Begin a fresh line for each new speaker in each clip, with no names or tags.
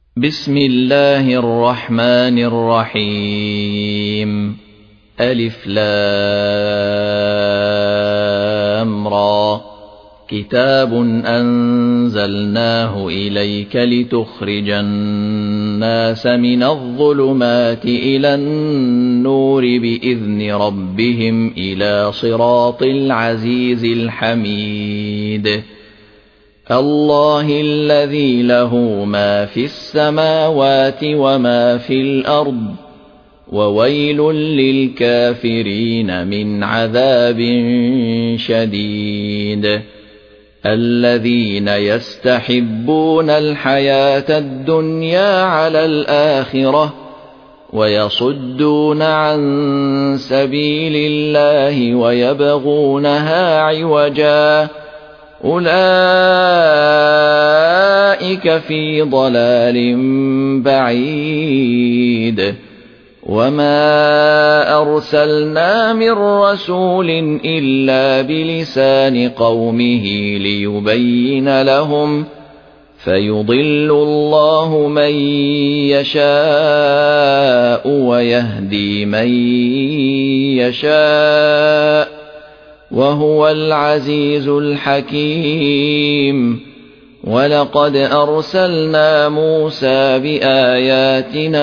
بسم الله الرحمن الرحيم. ألف لام را. كتاب أنزلناه إليك لتخرج الناس من الظلمات إلى النور بإذن ربهم إلى صراط العزيز الحميد. الله الذي له ما في السماوات وما في الأرض، وويل للكافرين من عذاب شديد. الذين يستحبون الحياة الدنيا على الآخرة ويصدون عن سبيل الله ويبغونها عوجا، أولئك في ضلال بعيد. وما أرسلنا من رسول إلا بلسان قومه ليبين لهم، فيضل الله من يشاء ويهدي من يشاء، وهو العزيز الحكيم. ولقد أرسلنا موسى بآياتنا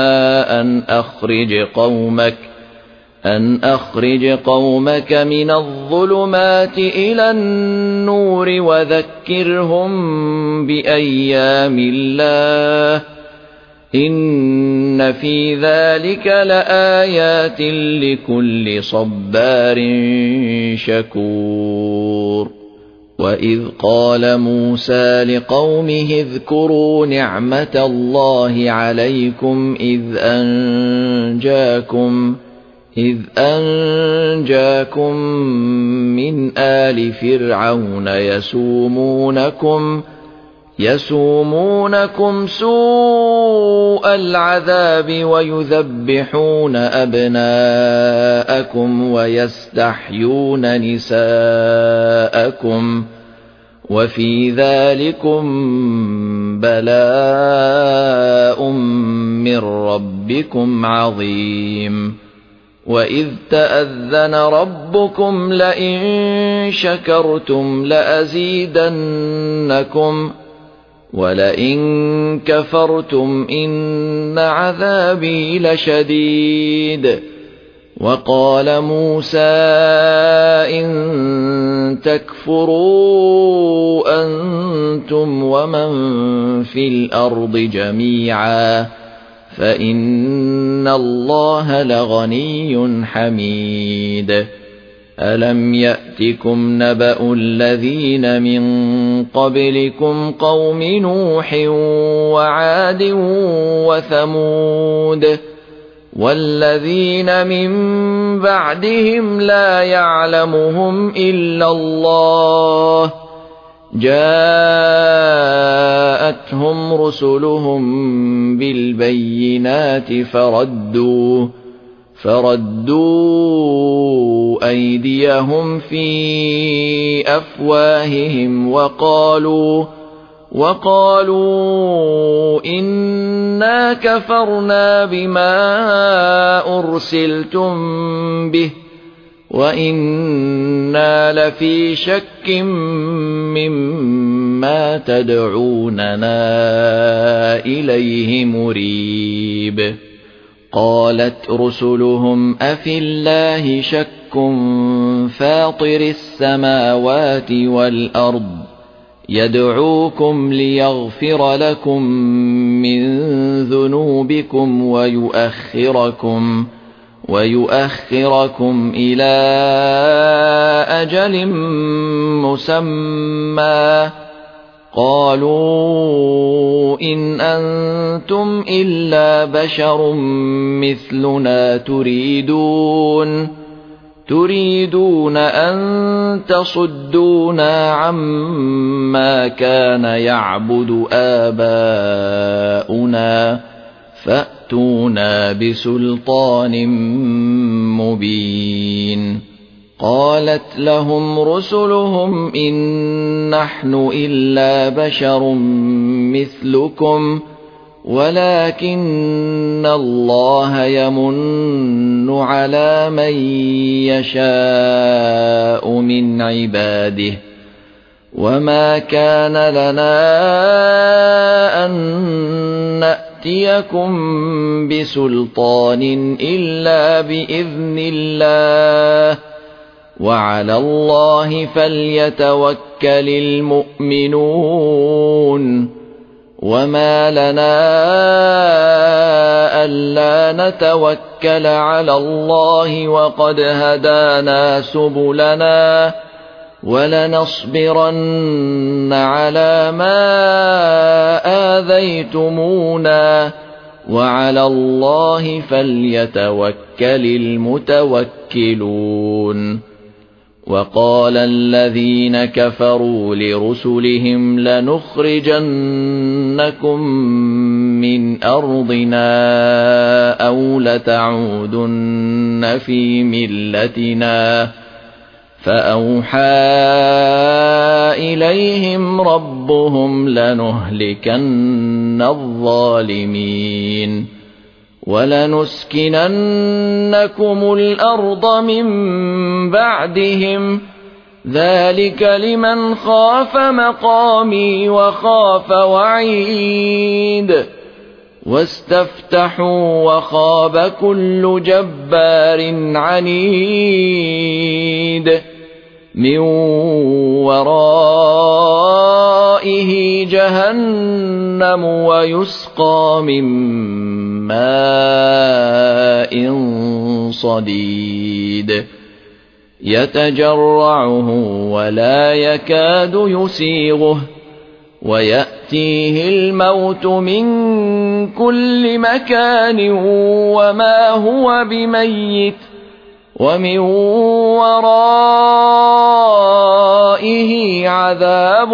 أن أخرج قومك من الظلمات إلى النور وذكرهم بأيام الله، إن في ذلك لآيات لكل صبار شكور. وإذ قال موسى لقومه اذكروا نعمة الله عليكم إذ أنجاكم من آل فرعون يسومونكم سوء العذاب ويذبحون أبناءكم ويستحيون نساءكم، وفي ذلكم بلاء من ربكم عظيم. وإذ تأذن ربكم لئن شكرتم لأزيدنكم ولئن كفرتم إن عذابي لشديد. وقال موسى إن تكفروا أنتم ومن في الأرض جميعا فإن الله لغني حميد. ألم يأتكم نبأ الذين من قبلكم قوم نوح وعاد وثمود والذين من بعدهم لا يعلمهم إلا الله، جاءتهم رسلهم بالبينات فردوا أيديهم في أفواههم وقالوا إنا كفرنا بما أرسلتم به وإنا لفي شك مما تدعوننا إليه مريب. قالت رسلهم أفي الله شك فاطر السماوات والأرض يدعوكم ليغفر لكم من ذنوبكم ويؤخركم إلى أجل مسمى. قالوا إن أنتم إلا بشر مثلنا تريدون أن تصدونا عما كان يعبد آباؤنا فأتونا بسلطان مبين. قالت لهم رسلهم إن نحن إلا بشر مثلكم ولكن الله يمن على من يشاء من عباده وما كان لنا أن نأتيكم بسلطان إلا بإذن الله وعلى الله فليتوكل المؤمنون وما لنا ألا نتوكل على الله وقد هدانا سبلنا ولنصبرن على ما آذيتمونا وعلى الله فليتوكل المتوكلون وقال الذين كفروا لرسلهم لنخرجنكم من أرضنا أو لتعودن في ملتنا فأوحى إليهم ربهم لنهلكن الظالمين ولنسكننكم الأرض من بعدهم ذلك لمن خاف مقامي وخاف وعيد واستفتحوا وخاب كل جبار عنيد من ورائه جهنم ويسقى من ماء صديد يتجرعه ولا يكاد يسيغه ويأتيه الموت من كل مكان وما هو بميت ومن ورائه عذاب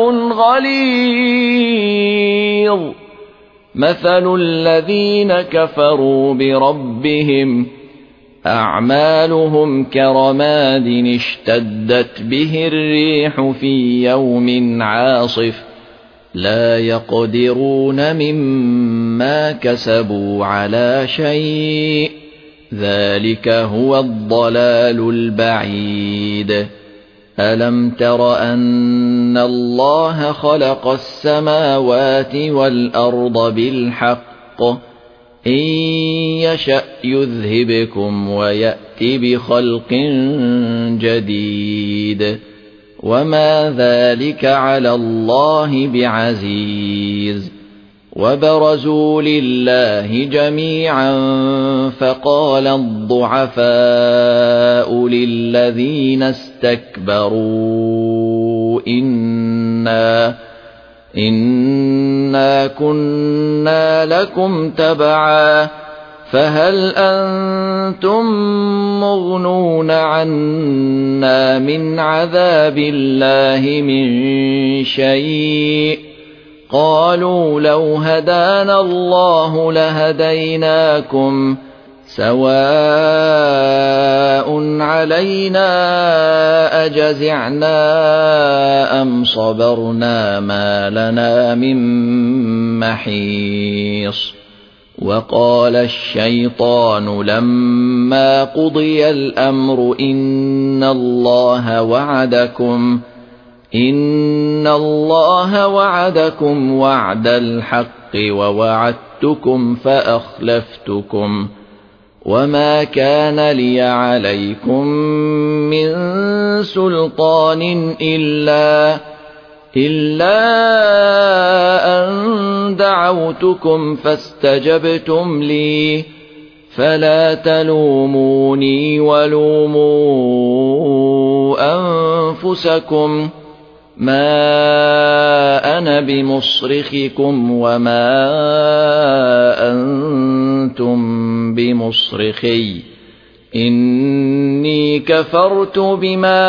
غليظ مثل الذين كفروا بربهم أعمالهم كرماد اشتدت به الريح في يوم عاصف لا يقدرون مما كسبوا على شيء ذلك هو الضلال البعيد ألم تر أن الله خلق السماوات والأرض بالحق إن يشأ يذهبكم ويأت بخلق جديد وما ذلك على الله بعزيز وبرزوا لله جميعا فقال الضعفاء للذين استكبروا إنا كنا لكم تبعا فهل أنتم مغنون عنا من عذاب الله من شيء قالوا لو هدانا الله لهديناكم سواء علينا أجزعنا أم صبرنا ما لنا من محيص وقال الشيطان لما قضي الأمر إن الله وعدكم وعد الحق ووعدتكم فأخلفتكم وما كان لي عليكم من سلطان إلا أن دعوتكم فاستجبتم لي فلا تلوموني ولوموا أنفسكم ما أنا بمصرخكم وما أنتم بمصرخي إني كفرت بما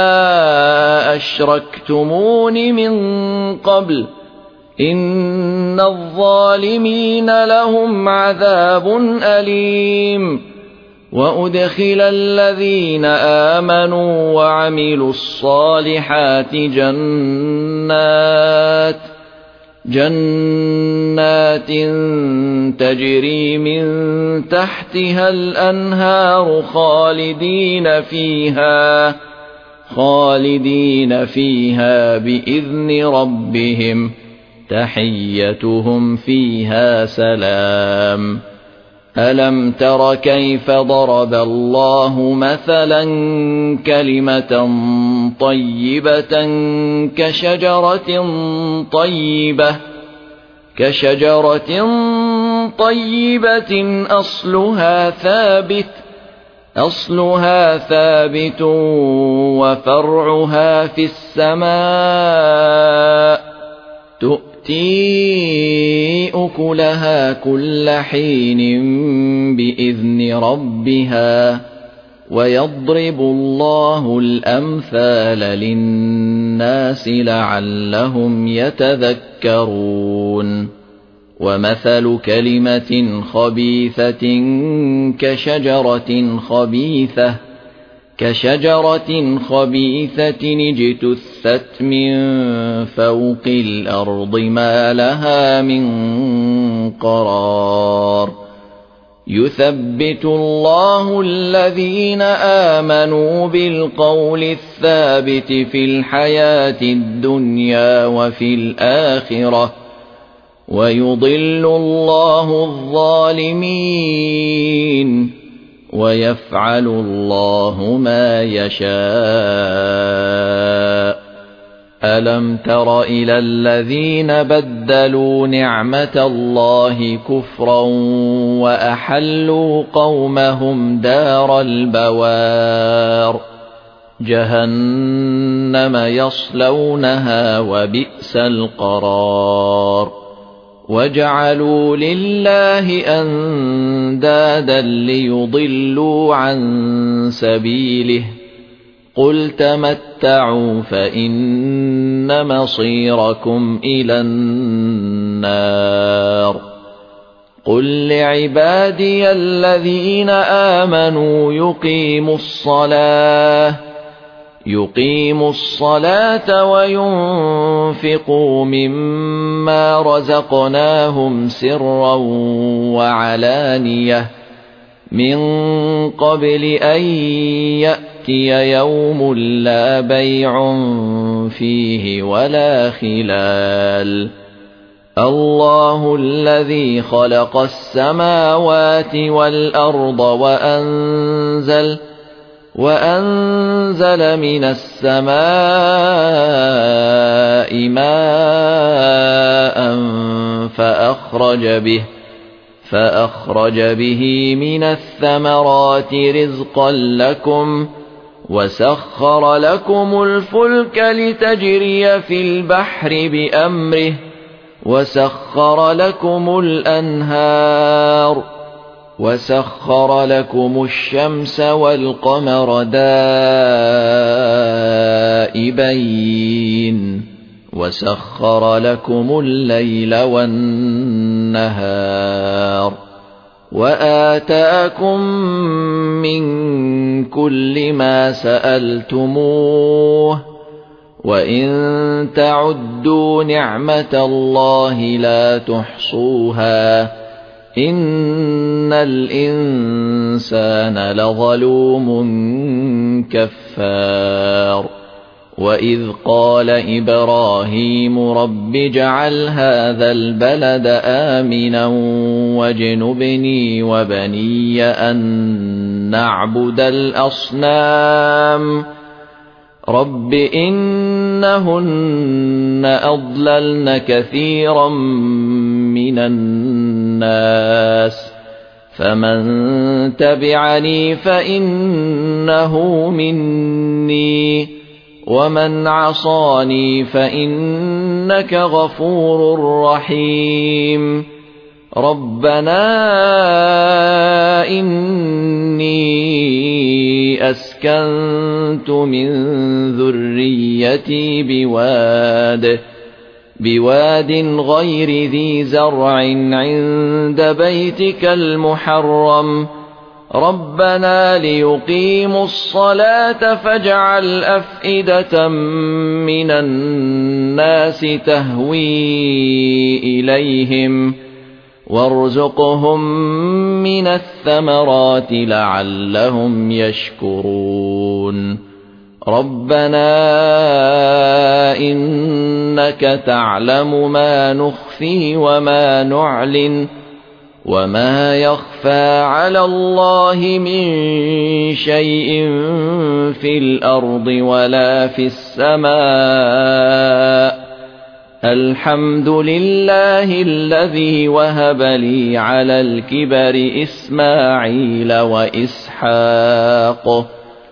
أشركتمون من قبل إن الظالمين لهم عذاب أليم وأدخل الذين آمنوا جنات تجري من تحتها الأنهار خالدين فيها بإذن ربهم تحيتهم فيها سلام. ألم تر كيف ضرب الله مثلا كلمة طيبة كشجرة طيبة أصلها ثابت وفرعها في السماء تؤتي أكلها كل حين بإذن ربها ويضرب الله الأمثال للناس لعلهم يتذكرون. ومثل كلمة خبيثة كشجرة خبيثة اجتثت من فوق الأرض ما لها من قرار. يثبت الله الذين آمنوا بالقول الثابت في الحياة الدنيا وفي الآخرة ويضل الله الظالمين ويفعل الله ما يشاء. ألم تر إلى الذين بدلوا نعمة الله كفرا وأحلوا قومهم دار البوار جهنم يصلونها وبئس القرار. وجعلوا لله أندادا ليضلوا عن سبيله قل تمتعوا فإن مصيركم إلى النار. قل لعبادي الذين آمنوا يقيموا الصلاة وينفقوا مما رزقناهم سرا وعلانية من قبل أن يأتي يوم لا بيع فيه ولا خلال. الله الذي خلق السماوات والأرض وأنزل من السماء ماء فأخرج به من الثمرات رزقا لكم وسخر لكم الفلك لتجري في البحر بأمره وسخر لكم الأنهار وسخر لكم الشمس والقمر دائبين وسخر لكم الليل والنهار وآتاكم من كل ما سألتموه وإن تعدوا نعمة الله لا تحصوها إن الإنسان لظلوم كفار. وإذ قال إبراهيم رب اجعل هذا البلد آمنا واجنبني وبني أن نعبد الأصنام رب إنهن أضللن كثيرا من الناس فمن تبعني فإنه مني ومن عصاني فإنك غفور رحيم. ربنا إني أسكنت من ذريتي بواد غير ذي زرع عند بيتك المحرم ربنا ليقيموا الصلاة فاجعل أفئدة من الناس تهوي إليهم وارزقهم من الثمرات لعلهم يشكرون ربنا إنك تعلم ما نخفي وما نعلن وما يخفى على الله من شيء في الأرض ولا في السماء الحمد لله الذي وهب لي على الكبر إسماعيل وإسحاق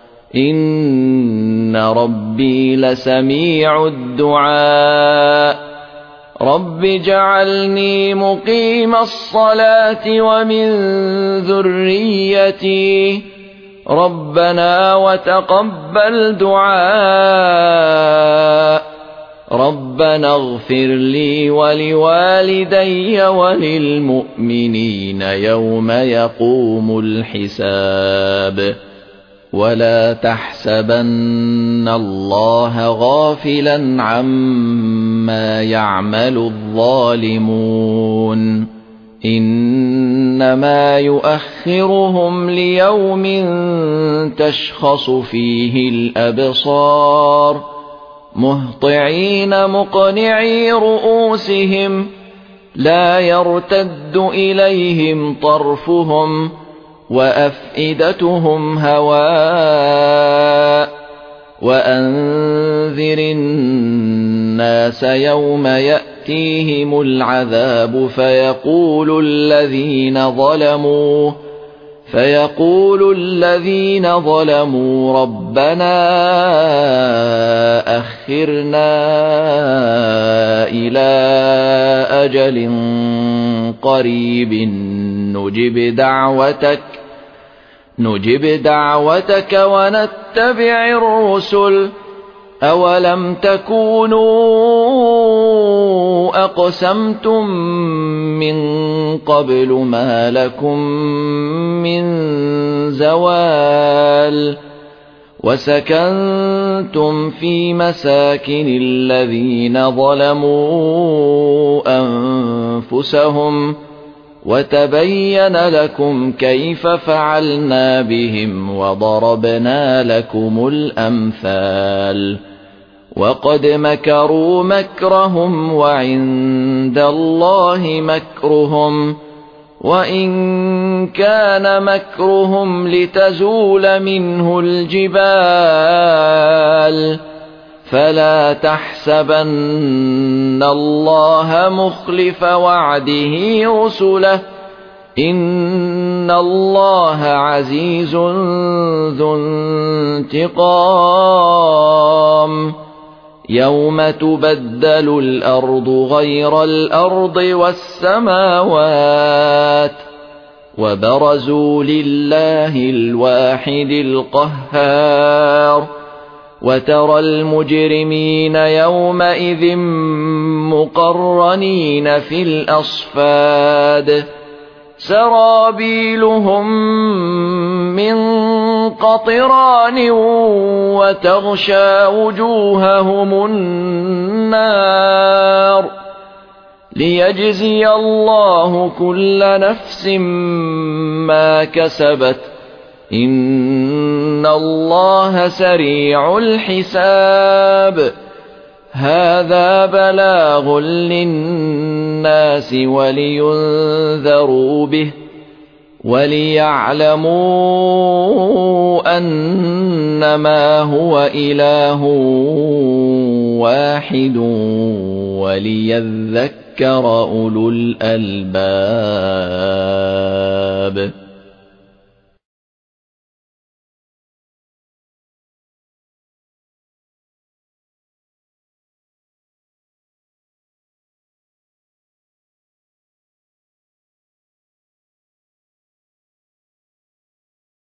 إن ربي لسميع الدعاء رب اجعلني مقيم الصلاة ومن ذريتي ربنا وتقبل دعاء ربنا اغفر لي ولوالدي وللمؤمنين يوم يقوم الحساب ولا تحسبن الله غافلا عما يعمل الظالمون إنما يؤخرهم ليوم تشخص فيه الأبصار مهطعين مقنعي رؤوسهم لا يرتد إليهم طرفهم وأفئدتهم هواء وأنذر الناس يوم يأتيهم العذاب فيقول الذين ظلموا ربنا أخرنا إلى أجل قريب نجب دعوتك ونتبع الرسل أولم تكونوا أقسمتم من قبل ما لكم من زوال وسكنتم في مساكن الذين ظلموا أنفسهم وتبين لكم كيف فعلنا بهم وضربنا لكم الأمثال وقد مكروا مكرهم وعند الله مكرهم وإن كان مكرهم لتزول منه الجبال فلا تحسبن الله مخلف وعده رسله إن الله عزيز ذو انتقام يوم تبدل الأرض غير الأرض والسماوات وبرزوا لله الواحد القهار وترى المجرمين يومئذ مقرنين في الأصفاد سرابيلهم من قطران وتغشى وجوههم النار ليجزي الله كل نفس ما كسبت إن الله سريع الحساب هذا بلاغ للناس ولينذروا به وليعلموا أنما هو إله واحد وليذكر أولو الألباب